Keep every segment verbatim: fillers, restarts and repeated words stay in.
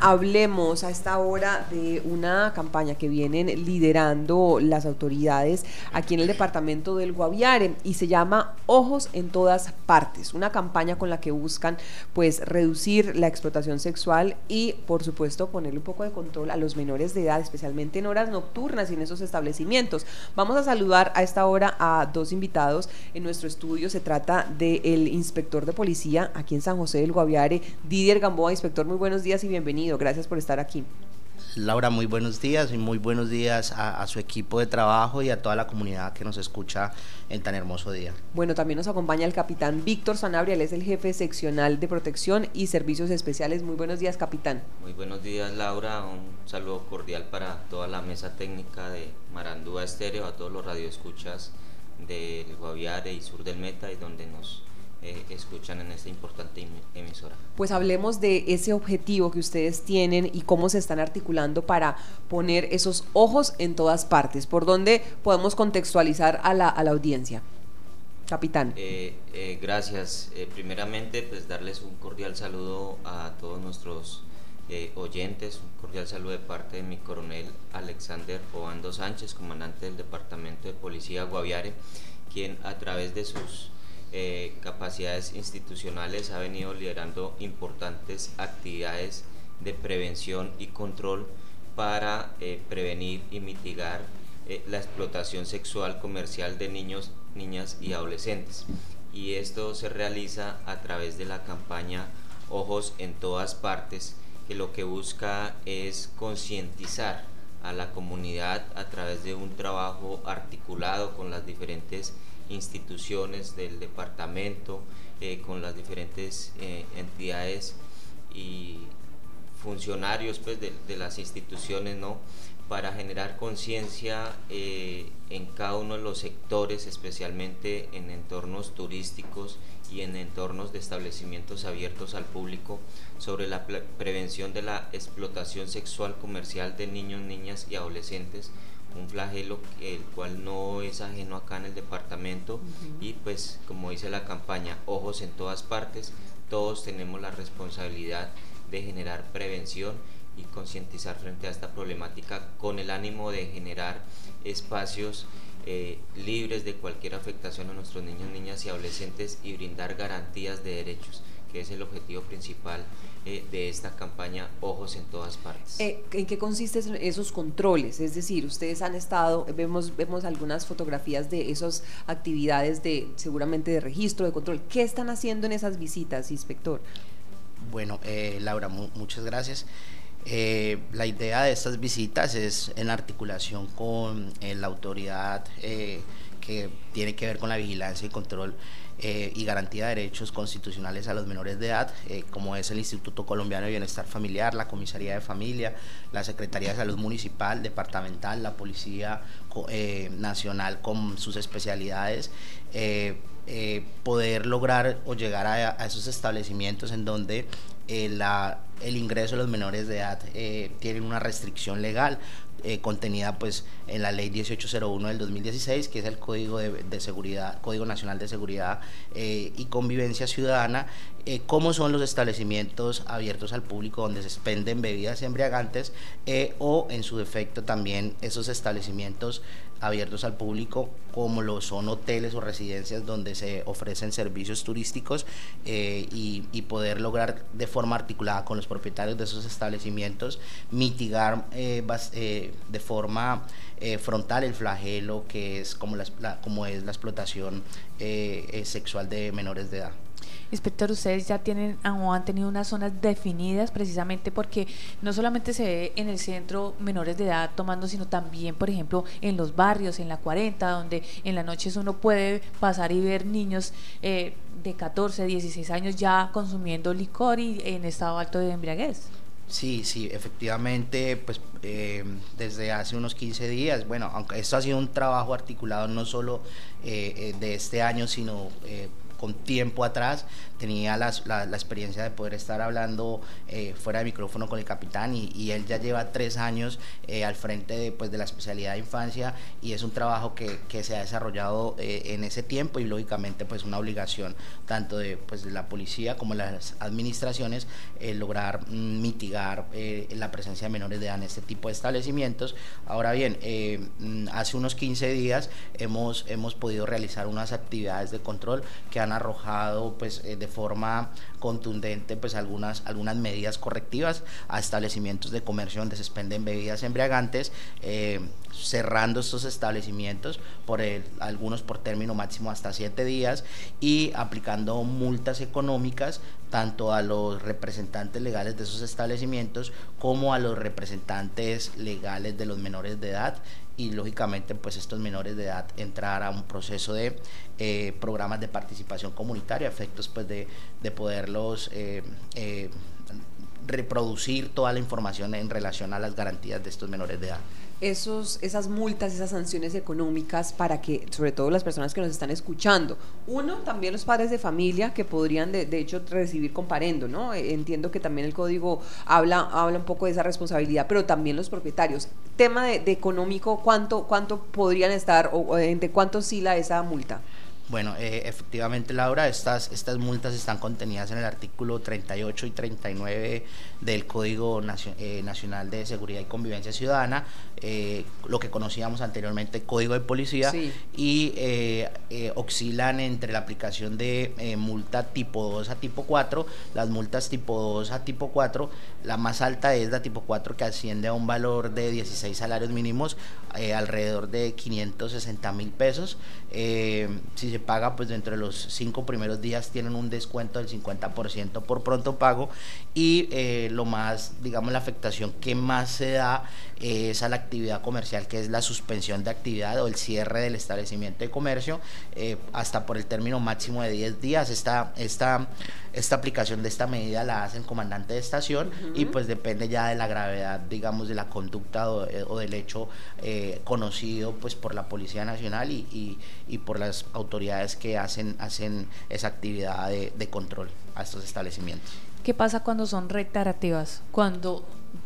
hablemos a esta hora de una campaña que vienen liderando las autoridades aquí en el departamento del Guaviare y se llama Ojos en Todas Partes, una campaña con la que buscan pues reducir la explotación sexual y por supuesto ponerle un poco de control a los menores de edad, especialmente en horas nocturnas y en esos establecimientos. Vamos a saludar a esta hora a dos invitados en nuestro estudio. Se trata del inspector de policía aquí en San José del Guaviare, Didier Gamboa. Inspector, muy buenos días y bienvenido, gracias por estar aquí. Laura, muy buenos días y muy buenos días a, a su equipo de trabajo y a toda la comunidad que nos escucha en tan hermoso día. Bueno, también nos acompaña el capitán Víctor Sanabria, él es el jefe seccional de protección y servicios especiales. Muy buenos días, capitán. Muy buenos días, Laura, un saludo cordial para toda la mesa técnica de Marandúa Estéreo, a todos los radioescuchas del Guaviare y sur del Meta y donde nos Eh, escuchan en esta importante emisora. Pues hablemos de ese objetivo que ustedes tienen y cómo se están articulando para poner esos ojos en todas partes. ¿Por dónde podemos contextualizar a la, a la audiencia? Capitán. Eh, eh, gracias. Eh, primeramente, pues darles un cordial saludo a todos nuestros eh, oyentes, un cordial saludo de parte de mi coronel Alexander Obando Sánchez, comandante del Departamento de Policía Guaviare, quien a través de sus Eh, capacidades institucionales ha venido liderando importantes actividades de prevención y control para eh, prevenir y mitigar eh, la explotación sexual comercial de niños, niñas y adolescentes, y esto se realiza a través de la campaña Ojos en Todas Partes, que lo que busca es concientizar a la comunidad a través de un trabajo articulado con las diferentes instituciones del departamento, eh, con las diferentes eh, entidades y funcionarios pues, de, de las instituciones, ¿no?, para generar conciencia eh, en cada uno de los sectores, especialmente en entornos turísticos y en entornos de establecimientos abiertos al público, sobre la prevención de la explotación sexual comercial de niños, niñas y adolescentes, un flagelo el cual no es ajeno acá en el departamento. Uh-huh. Y pues como dice la campaña Ojos en Todas Partes, todos tenemos la responsabilidad de generar prevención y concientizar frente a esta problemática con el ánimo de generar espacios eh, libres de cualquier afectación a nuestros niños, niñas y adolescentes y brindar garantías de derechos, que es el objetivo principal eh, de esta campaña Ojos en Todas Partes. Eh, ¿En qué consisten esos controles? Es decir, ustedes han estado, vemos, vemos algunas fotografías de esas actividades de seguramente de registro, de control. ¿Qué están haciendo en esas visitas, inspector? Bueno, eh, Laura, mu muchas gracias. Eh, la idea de estas visitas es en articulación con eh, la autoridad eh, que tiene que ver con la vigilancia y control eh, y garantía de derechos constitucionales a los menores de edad, eh, como es el Instituto Colombiano de Bienestar Familiar, la Comisaría de Familia, la Secretaría de Salud Municipal, Departamental, la Policía eh, Nacional con sus especialidades, eh, eh, poder lograr o llegar a, a esos establecimientos en donde eh, la, el ingreso de los menores de edad eh, tienen una restricción legal, Eh, contenida pues en la ley dieciocho cero uno del dos mil dieciséis, que es el Código de, de Seguridad, Código Nacional de Seguridad eh, y Convivencia Ciudadana, eh, cómo son los establecimientos abiertos al público donde se expenden bebidas embriagantes eh, o en su defecto también esos establecimientos abiertos al público como lo son hoteles o residencias donde se ofrecen servicios turísticos eh, y, y poder lograr de forma articulada con los propietarios de esos establecimientos mitigar eh, bas, eh, de forma eh, frontal el flagelo que es como, la, la, como es la explotación eh, eh, sexual de menores de edad. Inspector, ustedes ya tienen o han tenido unas zonas definidas precisamente porque no solamente se ve en el centro menores de edad tomando, sino también, por ejemplo, en los barrios, en la cuarenta, donde en las noches uno puede pasar y ver niños eh, de catorce, dieciséis años ya consumiendo licor y en estado alto de embriaguez. Sí, sí, efectivamente, pues eh, desde hace unos quince días, bueno, aunque esto ha sido un trabajo articulado no solo eh, de este año, sino eh, con tiempo atrás, tenía la, la, la experiencia de poder estar hablando eh, fuera de micrófono con el capitán y, y él ya lleva tres años eh, al frente de, pues, de la especialidad de infancia y es un trabajo que, que se ha desarrollado eh, en ese tiempo y lógicamente pues una obligación tanto de, pues, de la policía como de las administraciones eh, lograr mm, mitigar eh, la presencia de menores de edad en este tipo de establecimientos. Ahora bien, eh, hace unos quince días hemos, hemos podido realizar unas actividades de control que han arrojado pues eh, de forma contundente pues algunas, algunas medidas correctivas a establecimientos de comercio donde se expenden bebidas embriagantes, eh, cerrando estos establecimientos, por el, algunos por término máximo hasta siete días y aplicando multas económicas tanto a los representantes legales de esos establecimientos como a los representantes legales de los menores de edad y lógicamente pues estos menores de edad entrar a un proceso de eh, programas de participación comunitaria, efectos pues de, de poderlos eh, eh, reproducir toda la información en relación a las garantías de estos menores de edad. Esos, esas multas, esas sanciones económicas para que, sobre todo las personas que nos están escuchando, uno, también los padres de familia que podrían de, de hecho recibir comparendo, ¿no? Entiendo que también el código habla, habla un poco de esa responsabilidad, pero también los propietarios. Tema de, de económico, ¿cuánto, cuánto podrían estar o de cuánto oscila esa multa? Bueno, eh, efectivamente, Laura, estas, estas multas están contenidas en el artículo treinta y ocho y treinta y nueve del Código Nacio- eh, Nacional de Seguridad y Convivencia Ciudadana, eh, lo que conocíamos anteriormente Código de Policía, sí. y eh, eh, oscilan entre la aplicación de eh, multa tipo dos a tipo cuatro. Las multas tipo dos a tipo cuatro, la más alta es la tipo cuatro, que asciende a un valor de dieciséis salarios mínimos, eh, alrededor de quinientos sesenta mil pesos. Eh, si se paga pues dentro de los cinco primeros días tienen un descuento del cincuenta por ciento por pronto pago y eh, lo más, digamos, la afectación que más se da eh, es a la actividad comercial, que es la suspensión de actividad o el cierre del establecimiento de comercio eh, hasta por el término máximo de diez días. Esta, esta, esta aplicación de esta medida la hace el comandante de estación uh-huh. y pues depende ya de la gravedad, digamos, de la conducta o, o del hecho eh, conocido pues por la Policía Nacional y, y, y por las autoridades que hacen, hacen esa actividad de, de control a estos establecimientos. ¿Qué pasa cuando son reiterativas? Cuando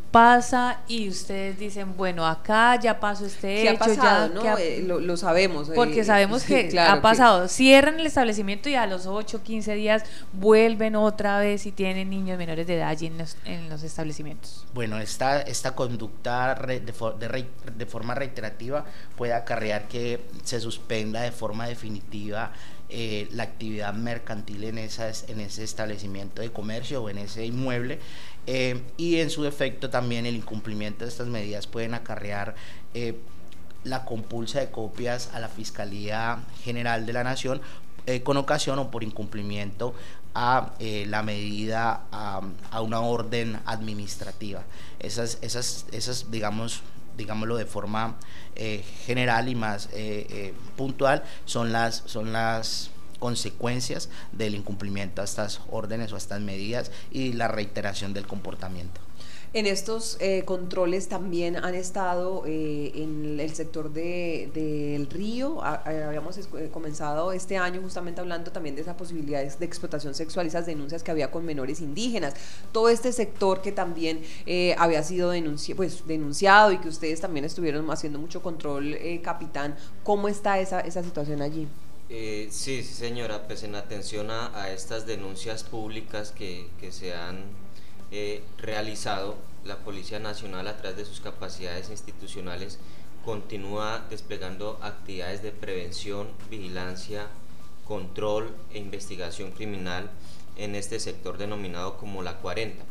pasa y ustedes dicen, bueno, acá ya pasó este ¿Qué hecho, ha pasado, ya, ¿no? ¿qué ha, eh, lo, lo sabemos. Porque eh, sabemos que claro ha pasado, que... cierran el establecimiento y a los ocho, quince días vuelven otra vez y tienen niños menores de edad allí en los, en los establecimientos. Bueno, esta, esta conducta re, de, for, de, re, de forma reiterativa puede acarrear que se suspenda de forma definitiva Eh, la actividad mercantil en, esas, en ese establecimiento de comercio o en ese inmueble eh, y en su defecto también el incumplimiento de estas medidas pueden acarrear eh, la compulsa de copias a la Fiscalía General de la Nación eh, con ocasión o por incumplimiento a eh, la medida, a, a una orden administrativa. Esas, esas, esas digamos, digámoslo de forma eh, general y más eh, eh, puntual, son las, son las consecuencias del incumplimiento a estas órdenes o a estas medidas y la reiteración del comportamiento. En estos eh, controles también han estado eh, en el sector de, del río. A, a, habíamos es, eh, comenzado este año justamente hablando también de esas posibilidades de explotación sexual, esas denuncias que había con menores indígenas. Todo este sector que también eh, había sido denunci pues, denunciado y que ustedes también estuvieron haciendo mucho control, eh, capitán. ¿Cómo está esa, esa situación allí? Eh, sí, sí, señora, pues en atención a, a estas denuncias públicas que, que se han Eh, realizado, la Policía Nacional a través de sus capacidades institucionales continúa desplegando actividades de prevención, vigilancia, control e investigación criminal en este sector denominado como la cuarenta,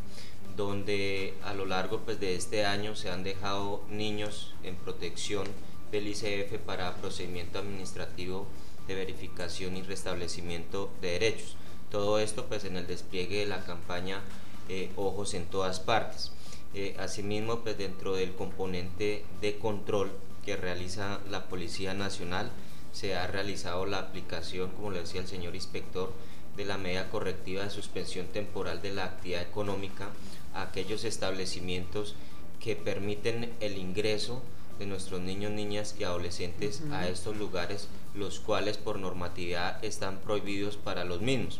donde a lo largo pues, de este año se han dejado niños en protección del I C F para procedimiento administrativo de verificación y restablecimiento de derechos. Todo esto pues en el despliegue de la campaña Eh, ojos en todas partes. Eh, asimismo, pues dentro del componente de control que realiza la Policía Nacional se ha realizado la aplicación, como le decía el señor inspector, de la medida correctiva de suspensión temporal de la actividad económica a aquellos establecimientos que permiten el ingreso de nuestros niños, niñas y adolescentes uh-huh. a estos lugares, los cuales por normatividad están prohibidos para los mismos.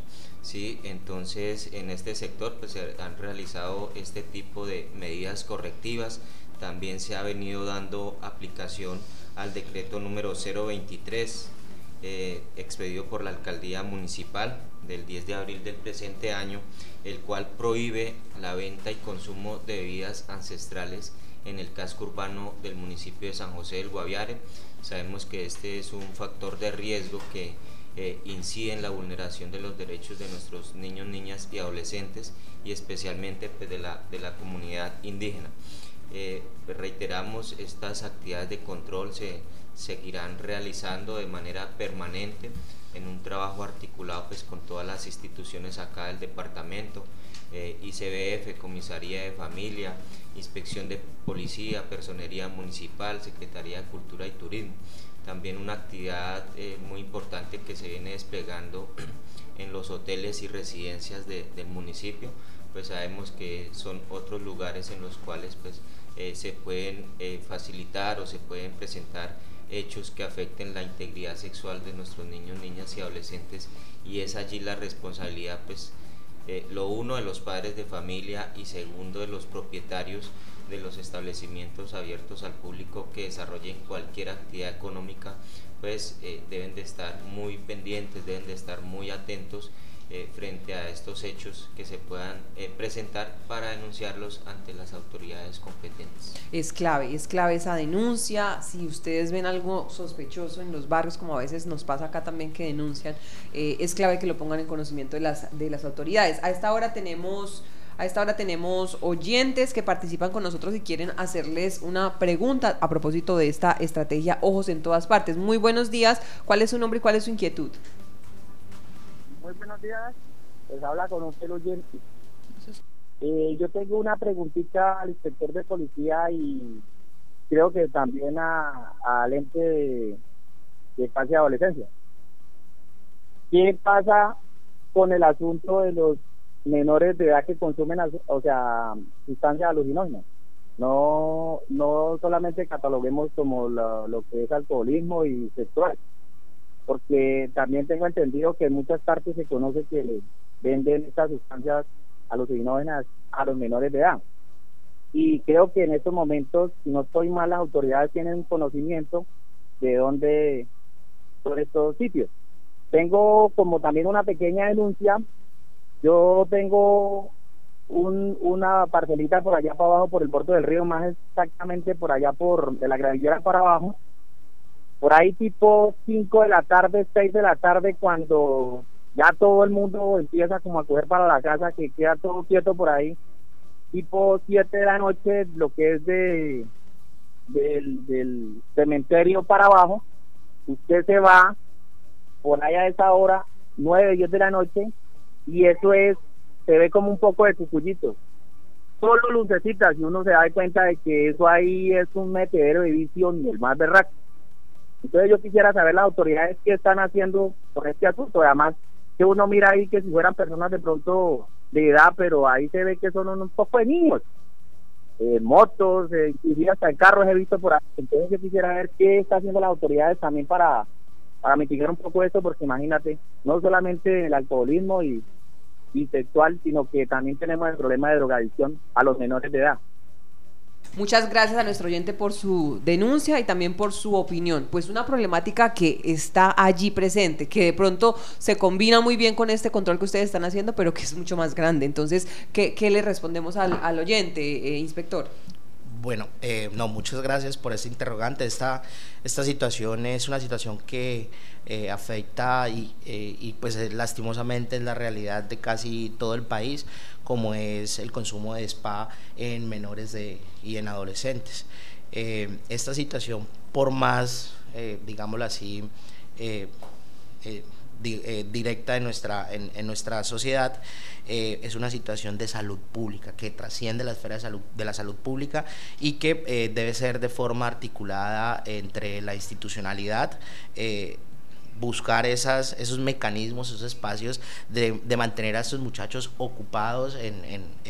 ¿sí? Entonces en este sector pues se han realizado este tipo de medidas correctivas. También se ha venido dando aplicación al decreto número cero veintitrés eh, expedido por la Alcaldía Municipal del diez de abril del presente año, el cual prohíbe la venta y consumo de bebidas ancestrales en el casco urbano del municipio de San José del Guaviare. Sabemos que este es un factor de riesgo que eh, incide en la vulneración de los derechos de nuestros niños, niñas y adolescentes, y especialmente pues, de, la, de la comunidad indígena. Eh, pues reiteramos, estas actividades de control se seguirán realizando de manera permanente en un trabajo articulado pues con todas las instituciones acá del departamento, eh, I C B F, Comisaría de Familia, Inspección de Policía, Personería Municipal, Secretaría de Cultura y Turismo. También una actividad eh, muy importante que se viene desplegando en los hoteles y residencias de, del municipio, pues sabemos que son otros lugares en los cuales pues eh, se pueden eh, facilitar o se pueden presentar hechos que afecten la integridad sexual de nuestros niños, niñas y adolescentes, y es allí la responsabilidad pues eh, lo uno de los padres de familia y segundo de los propietarios de los establecimientos abiertos al público que desarrollen cualquier actividad económica, pues eh, deben de estar muy pendientes, deben de estar muy atentos eh, frente a estos hechos que se puedan eh, presentar para denunciarlos ante las autoridades competentes. Es clave, es clave esa denuncia. Si ustedes ven algo sospechoso en los barrios, como a veces nos pasa acá también que denuncian, eh, es clave que lo pongan en conocimiento de las, de las autoridades. A esta hora tenemos... A esta hora tenemos oyentes que participan con nosotros y quieren hacerles una pregunta a propósito de esta estrategia Ojos en Todas Partes. Muy buenos días, ¿cuál es su nombre y cuál es su inquietud? Muy buenos días, pues habla con un fiel oyente. Eh, yo tengo una preguntita al inspector de policía y creo que también a, al ente de, de infancia y adolescencia. ¿Qué pasa con el asunto de los menores de edad que consumen, o sea, sustancias alucinógenas? No, no solamente cataloguemos como lo, lo que es alcoholismo y sexual, porque también tengo entendido que en muchas partes se conoce que venden estas sustancias alucinógenas a los menores de edad. Y creo que en estos momentos, si no estoy mal, las autoridades tienen un conocimiento de dónde son estos sitios. Tengo como también una pequeña denuncia. Yo tengo un, una parcelita por allá para abajo, por el puerto del río, más exactamente por allá por de la Gravillera para abajo. Por ahí tipo cinco de la tarde, seis de la tarde, cuando ya todo el mundo empieza como a coger para la casa, que queda todo quieto por ahí. Tipo siete de la noche, lo que es de del, del cementerio para abajo, usted se va por allá a esa hora, nueve, diez de la noche, y eso es, se ve como un poco de cucullito, solo lucecitas, y uno se da cuenta de que eso ahí es un metedero de vicio ni el más berraco. Entonces yo quisiera saber las autoridades qué están haciendo con este asunto. Además que uno mira ahí que si fueran personas de pronto de edad, pero ahí se ve que son un poco de niños, eh, motos, eh, y hasta en carros he visto por ahí. Entonces yo quisiera ver qué están haciendo las autoridades también para para mitigar un poco esto, porque imagínate, no solamente el alcoholismo y, y sexual, sino que también tenemos el problema de drogadicción a los menores de edad. Muchas gracias a nuestro oyente por su denuncia y también por su opinión. Pues una problemática que está allí presente, que de pronto se combina muy bien con este control que ustedes están haciendo, pero que es mucho más grande. Entonces, ¿qué, qué le respondemos al, al oyente, eh, inspector? Bueno, eh, no, muchas gracias por este interrogante. Esta, esta situación es una situación que eh, afecta y, eh, y pues lastimosamente es la realidad de casi todo el país, como es el consumo de spa en menores de, y en adolescentes. Eh, esta situación, por más, eh, digámoslo así, eh, eh, di, eh, directa en nuestra, en, en nuestra sociedad, eh, es una situación de salud pública que trasciende la esfera de, salud, de la salud pública y que eh, debe ser de forma articulada entre la institucionalidad, eh, buscar esas, esos mecanismos, esos espacios de, de mantener a estos muchachos ocupados en, en, en,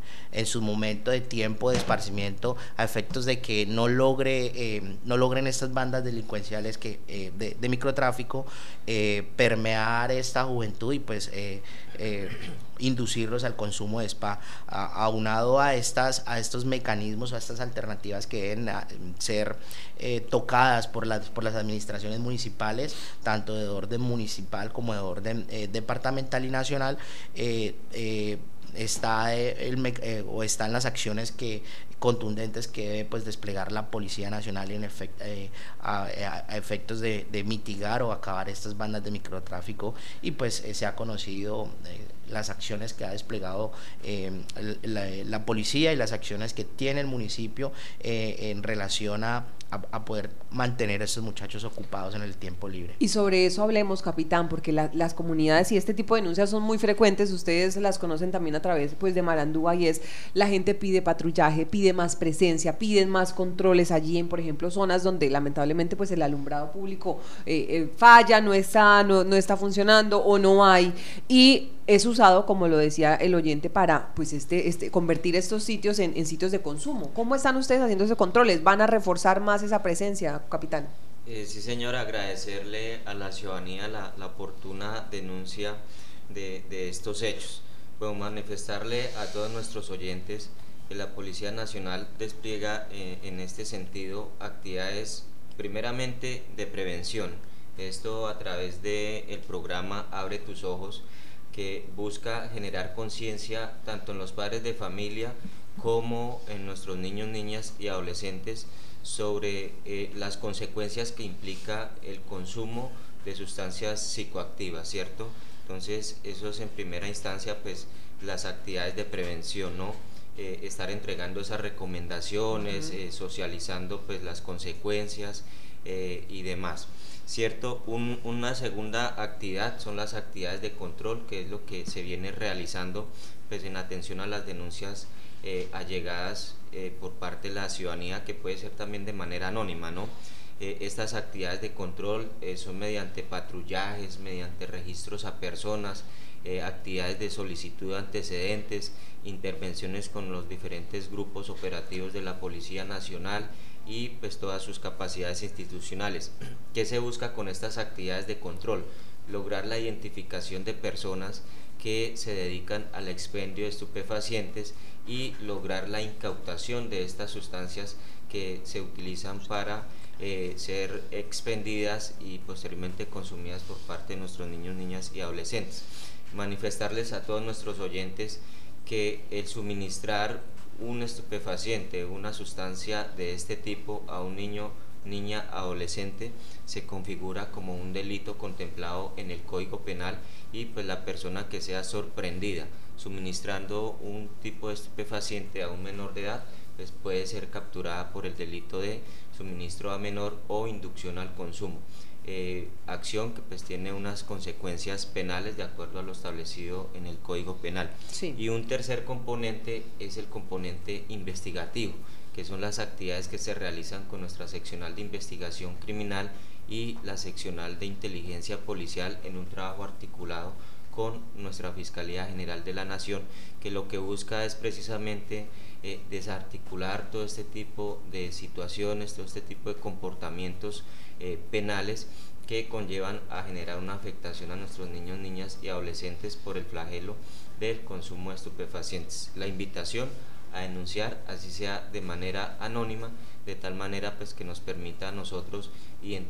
en su momento de tiempo de esparcimiento a efectos de que no logre eh, no logren estas bandas delincuenciales que eh, de, de microtráfico eh, permear esta juventud y pues eh, eh, inducirlos al consumo de spa, a, aunado a estas a estos mecanismos, a estas alternativas que deben a, ser eh, tocadas por las por las administraciones municipales, tanto de orden municipal como de orden eh, departamental y nacional. eh, eh, está el, eh, o están las acciones que contundentes que debe pues desplegar la Policía Nacional en efect, eh, a, a efectos de, de mitigar o acabar estas bandas de microtráfico, y pues eh, se ha conocido eh, las acciones que ha desplegado eh, la, la policía y las acciones que tiene el municipio eh, en relación a, a, a poder mantener a estos muchachos ocupados en el tiempo libre. Y sobre eso hablemos, capitán, porque la, las comunidades y este tipo de denuncias son muy frecuentes, ustedes las conocen también a través pues de Marandúa, y es la gente pide patrullaje, pide más presencia, piden más controles allí en, por ejemplo, zonas donde lamentablemente pues el alumbrado público eh, eh, falla, no está, no, no está funcionando o no hay, y es usado, como lo decía el oyente, para pues este, este convertir estos sitios en, en sitios de consumo. ¿Cómo están ustedes haciendo esos controles? ¿Van a reforzar más esa presencia, capitán? Eh, sí, señora, agradecerle a la ciudadanía la, la oportuna denuncia de, de estos hechos. Puedo manifestarle a todos nuestros oyentes que la Policía Nacional despliega eh, en este sentido actividades primeramente de prevención. Esto a través del programa Abre tus Ojos, que busca generar conciencia tanto en los padres de familia como en nuestros niños, niñas y adolescentes sobre eh, las consecuencias que implica el consumo de sustancias psicoactivas, ¿cierto? Entonces eso es en primera instancia pues las actividades de prevención, ¿no? Eh, estar entregando esas recomendaciones, uh-huh. eh, socializando pues las consecuencias eh, y demás. Cierto, Un, una segunda actividad son las actividades de control, que es lo que se viene realizando pues en atención a las denuncias eh, allegadas eh, por parte de la ciudadanía, que puede ser también de manera anónima, ¿no? Eh, estas actividades de control eh, son mediante patrullajes, mediante registros a personas, eh, actividades de solicitud de antecedentes, intervenciones con los diferentes grupos operativos de la Policía Nacional y pues todas sus capacidades institucionales. ¿Qué se busca con estas actividades de control? Lograr la identificación de personas que se dedican al expendio de estupefacientes y lograr la incautación de estas sustancias que se utilizan para eh, ser expendidas y posteriormente consumidas por parte de nuestros niños, niñas y adolescentes. Manifestarles a todos nuestros oyentes que el suministrar un estupefaciente, una sustancia de este tipo a un niño, niña, adolescente se configura como un delito contemplado en el Código Penal, y pues la persona que sea sorprendida suministrando un tipo de estupefaciente a un menor de edad pues puede ser capturada por el delito de suministro a menor o inducción al consumo. Eh, acción que pues tiene unas consecuencias penales de acuerdo a lo establecido en el Código Penal. Sí. Y un tercer componente es el componente investigativo, que son las actividades que se realizan con nuestra seccional de investigación criminal y la seccional de inteligencia policial en un trabajo articulado con nuestra Fiscalía General de la Nación, que lo que busca es precisamente eh, desarticular todo este tipo de situaciones, todo este tipo de comportamientos eh, penales que conllevan a generar una afectación a nuestros niños, niñas y adolescentes por el flagelo del consumo de estupefacientes. La invitación a denunciar, así sea de manera anónima, de tal manera pues que nos permita a nosotros identificar